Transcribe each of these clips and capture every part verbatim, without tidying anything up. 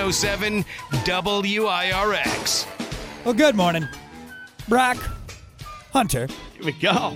oh seven W I R X. Well, good morning, Brock, Hunter. Here we go.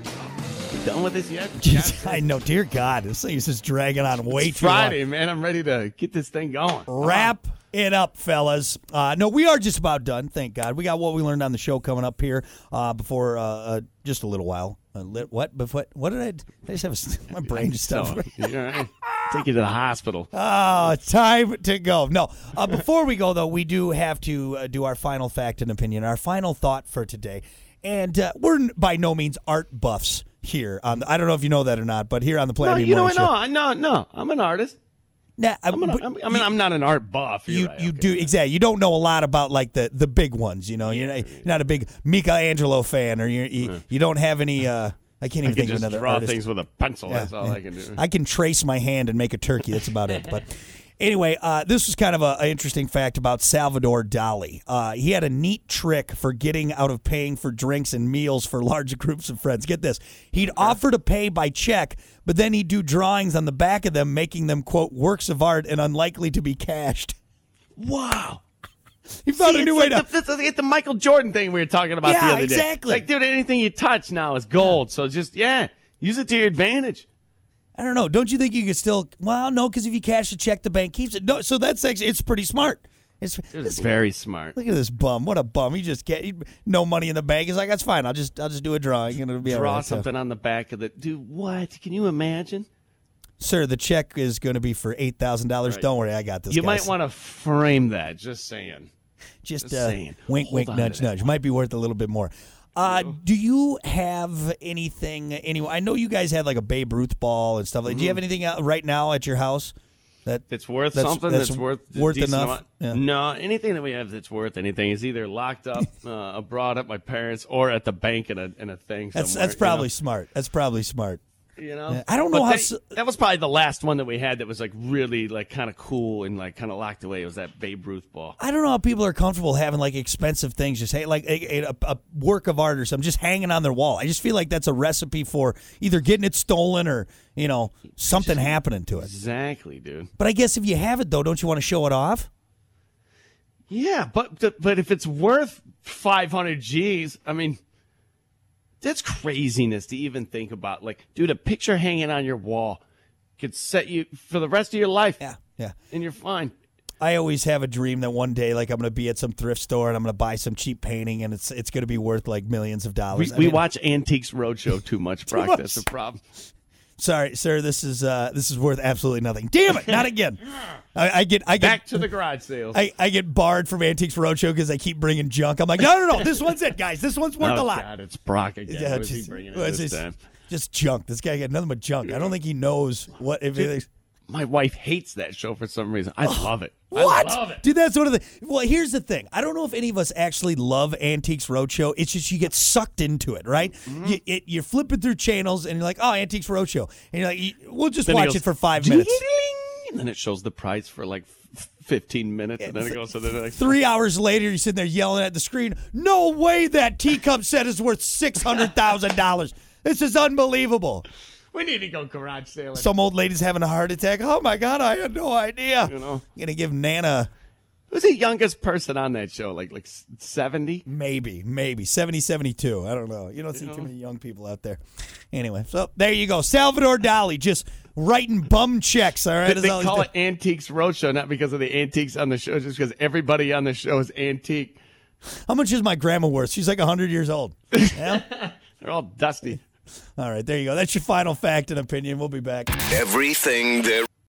You done with this yet? I know, dear God, this thing is just dragging on way It's too long. Friday, man. I'm ready to get this thing going. Wrap it up, fellas. Uh, no, we are just about done, thank God. We got what we learned on the show coming up here uh, before uh, uh, just a little while. Uh, lit, what? Before, what did I, I just have a, my brain just So, stopped. you all right? Take you to the hospital. Oh, time to go. No, uh, before we go, though, we do have to uh, do our final fact and opinion, our final thought for today. And uh, we're n- by no means art buffs here. On the, I don't know if you know that or not, but here on the No, Planet you know Morning what? Show. No, no, no. I'm an artist. Nah, I'm an, but I'm, I mean, I'm not an art buff. You're You right, you okay. do exactly. You don't know a lot about like the, the big ones. You know, you're, not, you're not a big Michelangelo fan, or you're, you you don't have any. Uh, I can't even I can think of just another draw artist. things with a pencil. Yeah, That's all yeah. I can do. I can trace my hand and make a turkey. That's about it. But anyway, uh, this was kind of an interesting fact about Salvador Dali. Uh, he had a neat trick for getting out of paying for drinks and meals for large groups of friends. Get this. He'd offer to pay by check, but then he'd do drawings on the back of them, making them, quote, works of art and unlikely to be cashed. Wow. He found See, a new it's way like to... the, it's like the Michael Jordan thing we were talking about Yeah, the other day. exactly. Like, dude, anything you touch now is gold. So just, yeah, use it to your advantage. I don't know. Don't you think you could still... Well, no, because if you cash a check, the bank keeps it. No, so that's actually... It's pretty smart. It's, It's very smart. Look at this bum. What a bum. He just get he, no money in the bank. He's like, that's fine. I'll just I'll just do a drawing and it'll be all Draw right. So- something on the back of the... Dude, what? Can you imagine? Sir, the check is going to be for eight thousand dollars. Right. Don't worry, I got this. You guys. might want to frame that. Just saying. just, just uh, saying. wink, Hold wink, on to nudge, that nudge. Might be worth a little bit more. Uh, do you have anything? Anyway, I know you guys had like a Babe Ruth ball and stuff. Like, do you have anything out right now at your house that It's worth That's- something that's that's, worth worth decent enough? amount. Yeah. No, anything that we have that's worth anything is either locked up uh, abroad at my parents or at the bank in a in a thing somewhere. that's that's you probably know? smart. That's probably smart. You know, Yeah, I don't know But how they- s- that was probably the last one that we had that was like really like kind of cool and like kind of locked away. It was that Babe Ruth ball. I don't know how people are comfortable having like expensive things, just hey, like a, a, a work of art or something, just hanging on their wall. I just feel like that's a recipe for either getting it stolen or you know something happening to it. Exactly, dude. But I guess if you have it though, don't you want to show it off? Yeah, but but if it's worth five hundred G's, I mean, that's craziness to even think about. Like, dude, a picture hanging on your wall could set you for the rest of your life. Yeah, yeah. And you're fine. I always have a dream that one day, like I'm going to be at some thrift store and I'm going to buy some cheap painting, and it's it's going to be worth like millions of We, dollars. I we mean, watch Antiques Roadshow too much, Brock. much. That's the problem. Sorry, sir. This is uh, this is worth absolutely nothing. Damn it! Not again. I, I get I get Back to the garage sales. I, I get barred from Antiques Roadshow because I keep bringing junk. I'm like, no, no, no. This one's it, guys. This one's worth oh, a lot. God, it's Brock again. Yeah, what is just, he bringing well, in it's this just, time? just junk. This guy got nothing but junk. I don't think he knows what if it, My wife hates that show for some reason. I love it. what. I love it. Dude, that's one of the. Well, here's the thing. I don't know if any of us actually love Antiques Roadshow. It's just you get sucked into it, right? Mm-hmm. You, it, you're flipping through channels and you're like, oh, Antiques Roadshow, and you're like, you- we'll just Then it watch goes, it for five minutes. And then it shows the price for like f- fifteen minutes, and then it goes to the next. Three hours later, you're sitting there yelling at the screen. No way that teacup set is worth six hundred thousand dollars. This is unbelievable. We need to go garage sailing. Some old lady's having a heart attack. Oh my God, I had no idea. You know. Gonna give Nana Who's the youngest person on that show? Like like seventy? maybe, maybe seventy, seventy-two. I don't know. You don't see know? too many young people out there. Anyway, so there you go. Salvador Dali just writing bum checks. All right, They, That's they all he's call doing. it Antiques Roadshow, not because of the antiques on the show, just because everybody on the show is antique. How much is my grandma worth? She's like one hundred years old. Yeah? They're all dusty. All right, there you go. That's your final fact and opinion. We'll be back. Everything there